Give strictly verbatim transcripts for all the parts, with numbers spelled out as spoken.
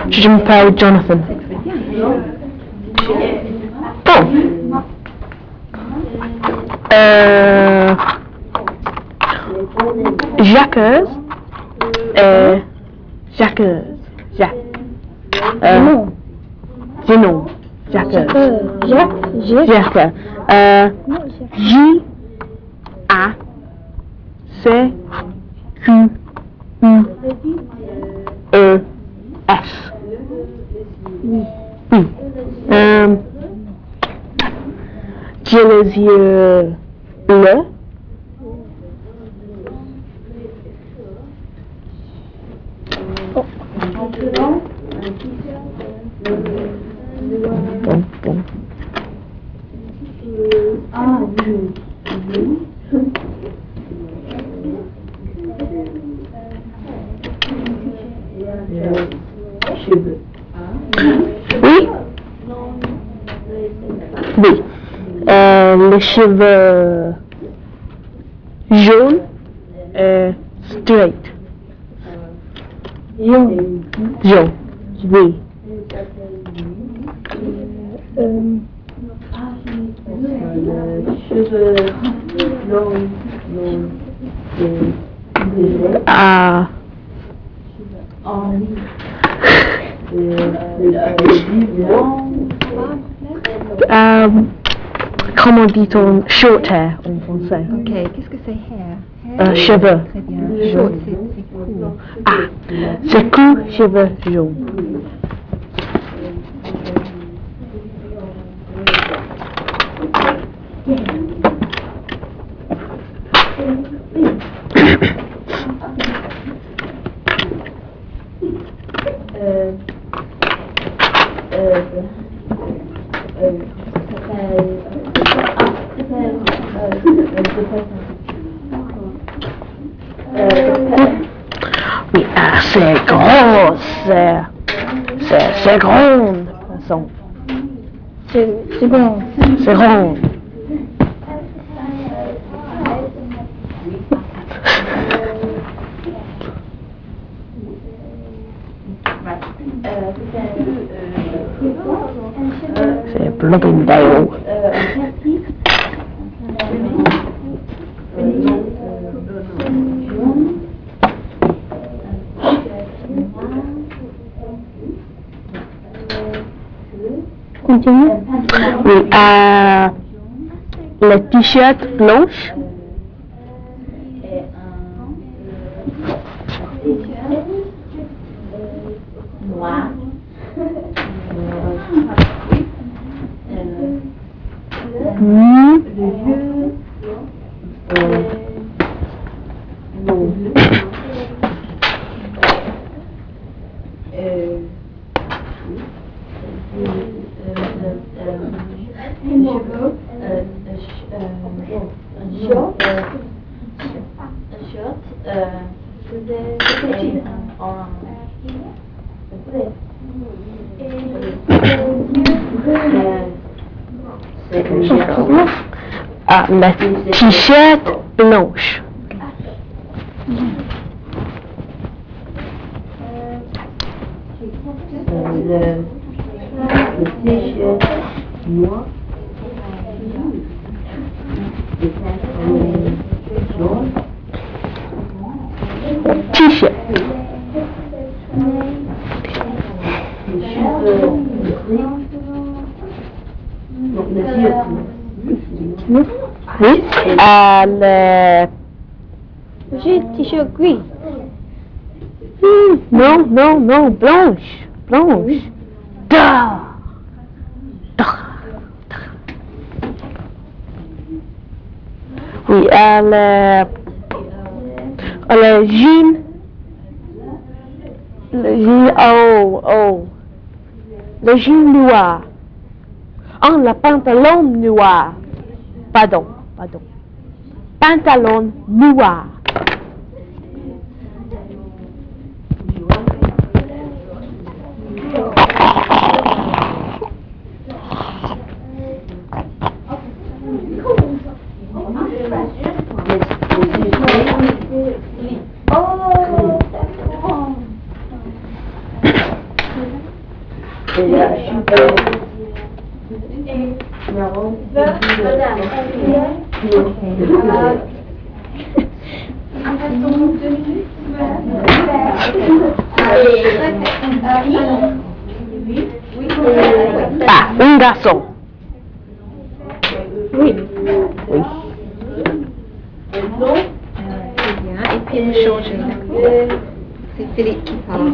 Je m'appelle Jonathan. Bon. Euh, Jacques. Euh, Jacques. Jacques. Euh, Zénon. Jacques. Jacques. Jacques. Euh, J A C Q U E S. Oui. Euh, j'ai les yeux bleus. Oh. Bon, bon. Ah, oui. Cheveux. Oui. Oui. Euh, les cheveux jaunes et straight. Jaune. Jaune. Oui. Euh, cheveux longs, longs, ah. Euh, comment dit-on short hair en français? Ok, qu'est-ce que c'est hair? Euh, cheveux. Très bien. Short, c'est court. Ah, c'est court, cheveux jaunes. Euh, euh, euh, oui, ah, c'est gros, c'est, c'est, c'est grand, façon. C'est, c'est grand. C'est grand. C'est Bloomingdale. Continue. Oui, euh, le t-shirt blanche. Noir. Mmh. Ah, la t-shirt blanche. Le t-shirt noir. T-shirt. Oui. Euh, le... J'ai t-shirt gris. Hmm, non, non, non, blanche. Blanche. Da. Da. Oui, euh, le... Le jean. Le jean, oh, oh. Le jean noir. Oh, le pantalon noir. Pardon, pardon. Pantalon noir. Ah, un garçon. Oui. Oui. C'est bien. Et puis vous changez, d'accord? C'est Philippe qui parle.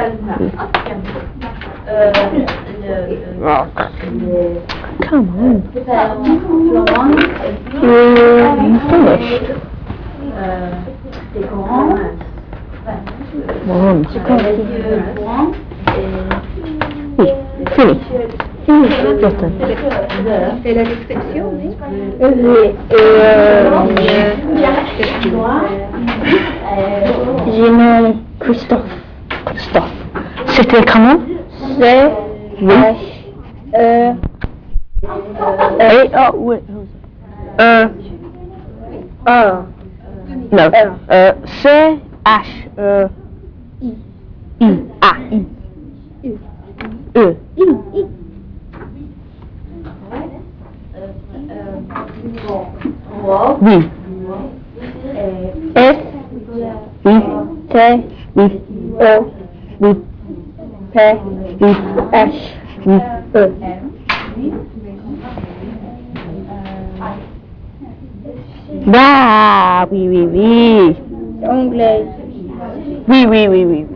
Oh. Come on. Euh, Finish. Bon. Oui, fini. Fini. Jordan. Tu fais la description, oui? oui. Euh, j'ai nommé Christophe. Christophe. C'était comment? C. Oui. Euh, Et, oh, oui. Euh, A. non. Euh, C, H, E, I. I, A, I. U. E. I. I. Oui. S. Oui. T. Oui. E. Oui. P. Oui. H. Oui. E. Ah, oui, oui, oui. Anglais. Oui, oui, oui, oui.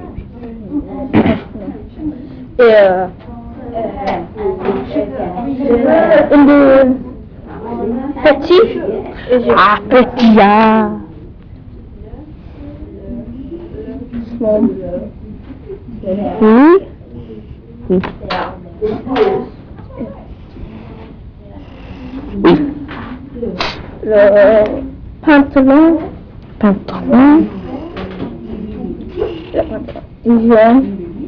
Et euh, le petit. Et j'ai Ah, petit, ah. small. Oui. Oui. Oui. Le pantalon. Pantalon. Le pantalon. Jaune.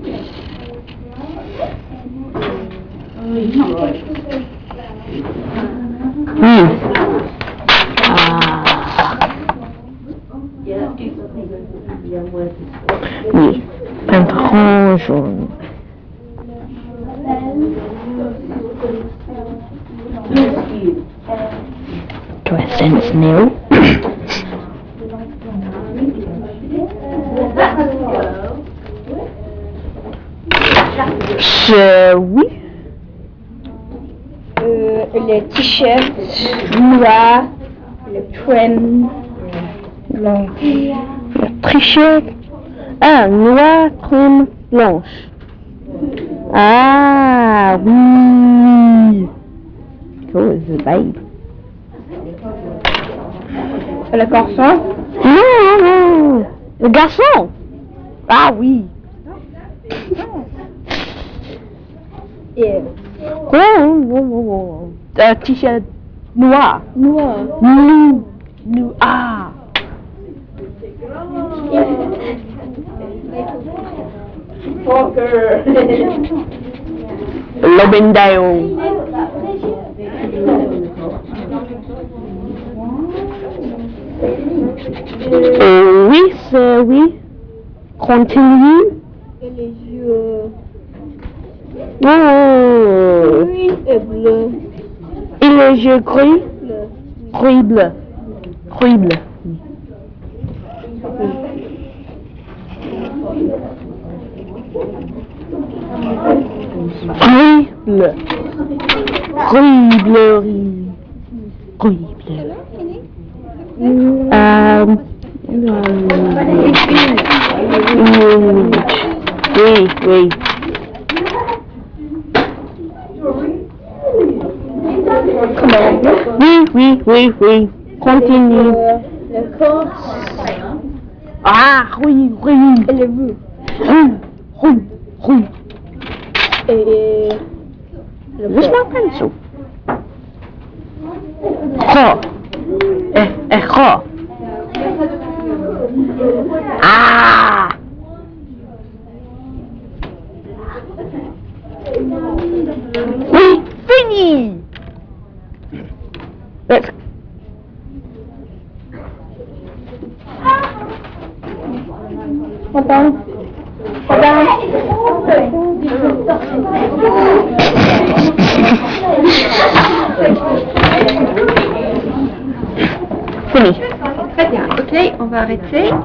Oui. Ah. Oui. Pantalon jaune. Dress nil. Je, oui. Euh, les t-shirts noirs. Le trim blanc. T-shirt. Ah, noir, trim, blanche. Ah, oui. Oh, the babe. Le garçon. Non, non. Le garçon. Ah, oui. Et Oh, oh, oh, oh. Euh, t-shirt noir. noir. Nou. Nou. Ah. Lobendale. Euh, oui, c'est oui. Continue. Et les yeux Oh. gris et bleu. Et les yeux gris. Bleu. Gris bleu. Gris bleu. Gris bleu. Gris bleu. Gris bleu. Euh, oui, oui. Oui, oui, oui, oui. Continue. Le corps Ah, oui, oui. et le bout. Oui, oui, oui. Et le Where's corps. my pencil? Ro. Eh, eh, ro. Ah. Oui, fini. Let's. Madame. Madame. Fini. Très bien. Ok, on va arrêter.